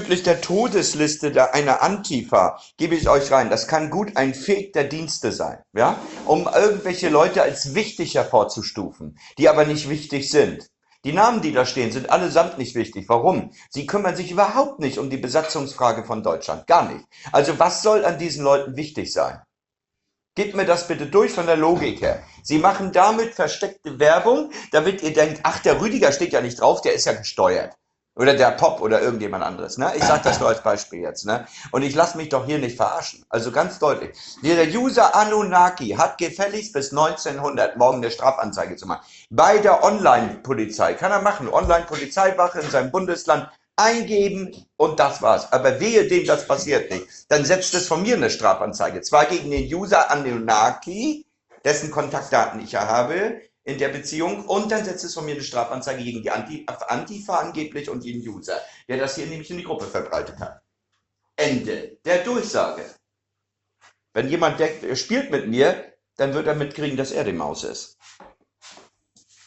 Bezüglich der Todesliste einer Antifa gebe ich euch rein. Das kann gut ein Fake der Dienste sein, ja, um irgendwelche Leute als wichtig hervorzustufen, die aber nicht wichtig sind. Die Namen, die da stehen, sind allesamt nicht wichtig. Warum? Sie kümmern sich überhaupt nicht um die Besatzungsfrage von Deutschland. Gar nicht. Also was soll an diesen Leuten wichtig sein? Gebt mir das bitte durch von der Logik her. Sie machen damit versteckte Werbung, damit ihr denkt, ach, der Rüdiger steht ja nicht drauf, der ist ja gesteuert. Oder der Pop oder irgendjemand anderes. Ne? Ich sage das nur als Beispiel jetzt. Ne? Und ich lasse mich doch hier nicht verarschen. Also ganz deutlich. Der User Anunnaki hat gefälligst bis 1900 morgen eine Strafanzeige zu machen. Bei der Online-Polizei. Kann er machen. Online-Polizeiwache in seinem Bundesland eingeben und das war's. Aber wehe dem, das passiert nicht. Dann setzt es von mir eine Strafanzeige. Zwar gegen den User Anunnaki, dessen Kontaktdaten ich ja habe, in der Beziehung, und dann setzt es von mir eine Strafanzeige gegen die Antifa angeblich und den User, der das hier nämlich in die Gruppe verbreitet hat. Ende der Durchsage. Wenn jemand denkt, er spielt mit mir, dann wird er mitkriegen, dass er die Maus ist.